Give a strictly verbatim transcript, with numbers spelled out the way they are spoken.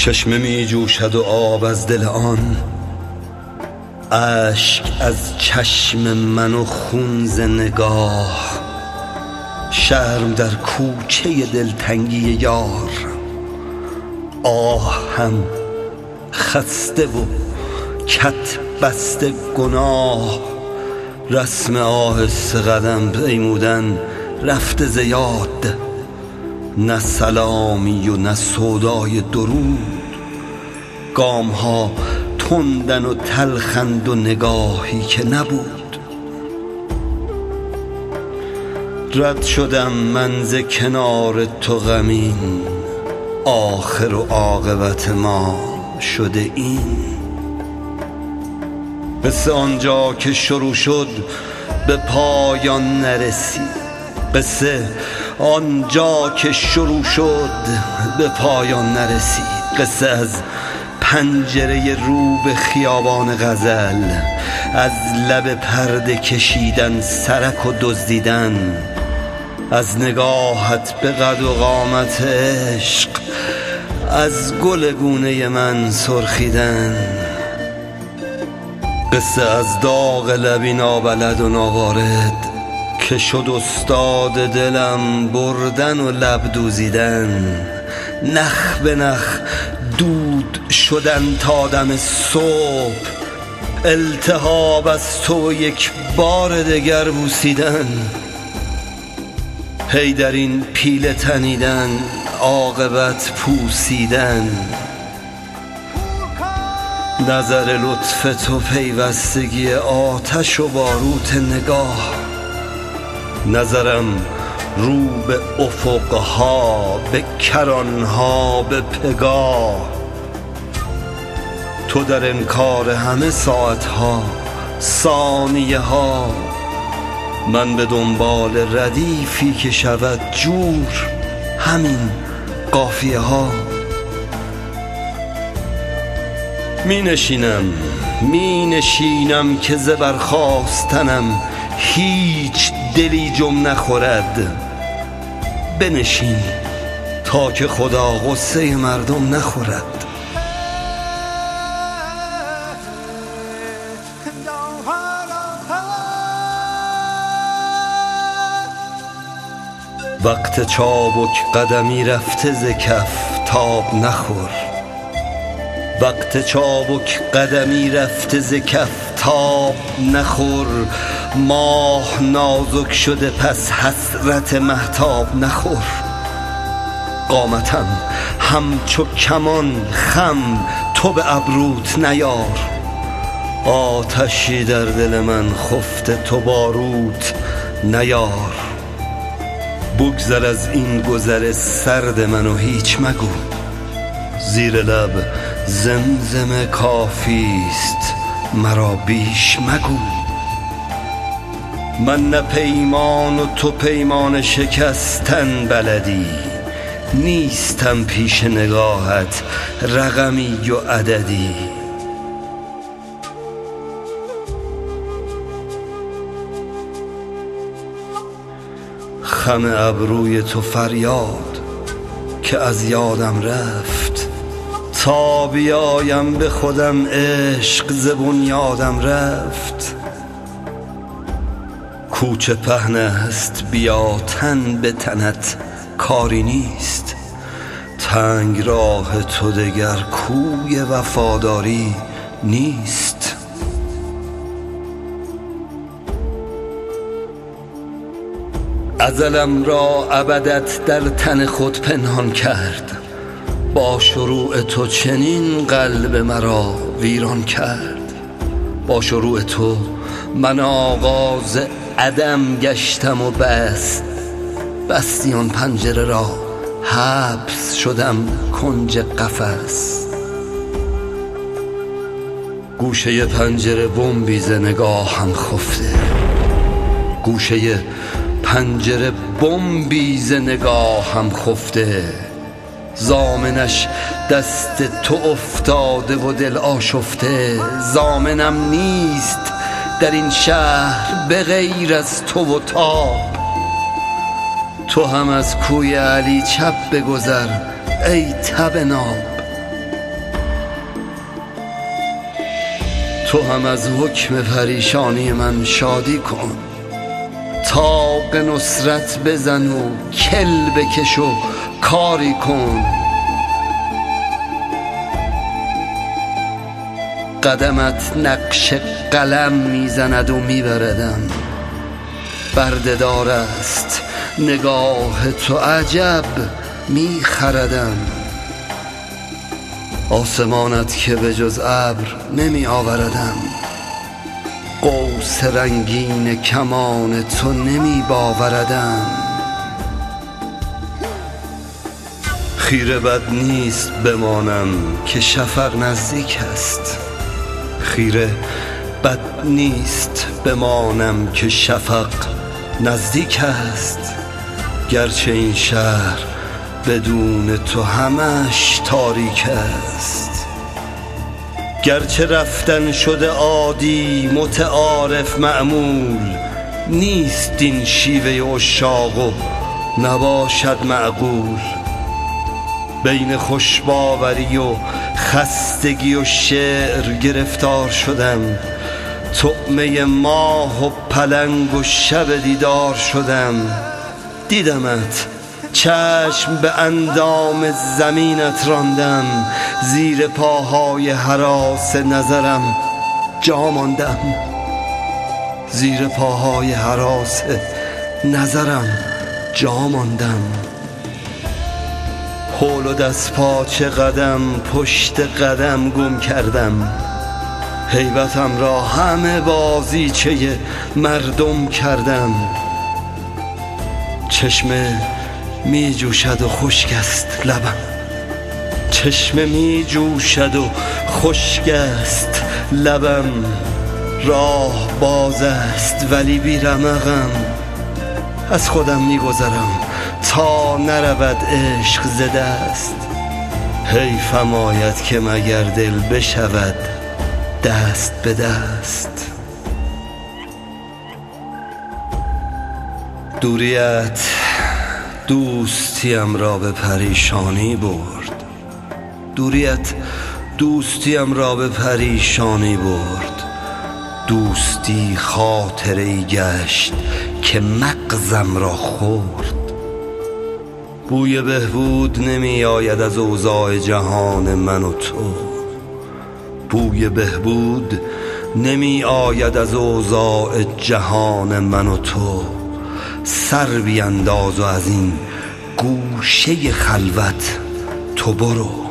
چشمه می جوشد و آب از دل آن، اشک از چشم من و خون ز نگاه. شرم در کوچه دلتنگی یار، آه هم خسته و کت بسته گناه. رسم آهسته قدم پیمودن رفته ز یاد، نه سلامی و نه سودای درود. گام ها تندن و تلخند و نگاهی که نبود. رد شدم من ز کنار تو غمین، آخر و عاقبت ما شده این. قصه آنجا که شروع شد به پایان نرسید، قصه آنجا که شروع شد به پایان نرسید. قصه از پنجره رو به خیابان غزل، از لب پرده کشیدن سرک و دزدیدن، از نگاهت به قد و قامت عشق، از گل گونه من سرخیدن. قصه از داغ لبی نابلد و ناوارد که شد استاد دلم بردن و لب دوزیدن. نخ به نخ دود شدن تا دم صبح، التهاب از تو یک بار دگر بوسیدن. هی در این پیله تنیدن عاقبت پوسیدن. نظر لطف تو پیوستگی آتش و باروت نگاه. نظرم رو به افقها، به کرانها، به پگاه. تو در انکار همه ساعتها، ثانیه ها. من به دنبال ردیفی که شود جور، همین قافیه ها. می نشینم می نشینم که ز برخاستنم هیچ دلی جم نخورد. بنشین تا که خدا غصه مردم نخورد. وقت چابک قدمی رفته ز کف تاب نخور. وقت چابک قدمی رفته ز کف تاب نخور. ماه نازک شده پس حسرت مهتاب نخور. قامتم همچو کمان خم تو به ابروت نیار. آتشی در دل من خفته تو باروت نیار. بگذر از این گذر سرد منو هیچ مگو، زیر لب زمزمه کافیست مرا بیش مگو. من نه پیمان و تو پیمان شکستن بلدی، نیستم پیش نگاهت رقمی و عددی. خم ابروی تو فریاد که از یادم رفت. تا بیایم به خودم عشق ز بنیادم رفت. کوچه پهن است بیا تن به تنت کاری نیست. تنگ راه تو دگر کوی وفاداری نیست. ازلم را ابدت در تن خود پنهان کرد. با شروع تو چنین قلب مرا ویران کرد. با شروع تو من آغاز عدم گشتم و بس بستی آن پنجره را حبس شدم کنج قفس. گوشه پنجره بمبی ز نگاهم خفته. گوشه پنجره بمبی ز نگاهم خفته. زامنش دست تو افتاده و دل آشفته. زامنم نیست در این شهر به غیر از تو و تاب. تو هم از کوی علی چپ بگذر ای تب ناب. تو هم از حکم پریشانی من شادی کن، طاق نصرت بزن و کل بکش و کاری کن. قدمت نقش قلم میزند و میبردم، برده‌دار است نگاه تو عجب میخردم. آسمانت که به جز ابر نمی آوردم، قوس رنگین کمان تو نمی باوردم. خیره بد نیست بمانم که شفق نزدیک است، خیره بد نیست بمانم که شفق نزدیک است. گرچه این شهر بدون تو همش تاریک است، گرچه رفتن شده عادی متعارف معمول، نیست این شیوه عشاق و نباشد معقول. بین خوشباوری و خستگی و شعر گرفتار شدم، طعمه ماه و پلنگ و شب دیدار شدم. دیدمت چشم به اندام زمینت راندم، زیر پاهای هراس نظرم جا ماندم، زیر پاهای هراس نظرم جا ماندم. حول و دست پاچه قدم پشت قدم گم کردم، هیبتم را همه بازیچه مردم کردم. چشمه می جوشد و خشک است لبم، چشمه می جوشد و خشک است لبم. راه باز است ولی بی رمقم، از خودم می گذرم تا نرود عشق ز دست. حیفم آید که مگر دل بشود دست به دست. دوریت دوستیم را به پریشانی برد، دوریت دوستیم را به پریشانی برد. دوستی خاطره‌ای گشت که مغزم را خورد. بوی بهبود نمی آید از اوضاع جهان من و تو، بوی بهبود نمی آید از اوضاع جهان من و تو. سر بینداز و از این گوشه خلوت تو برو.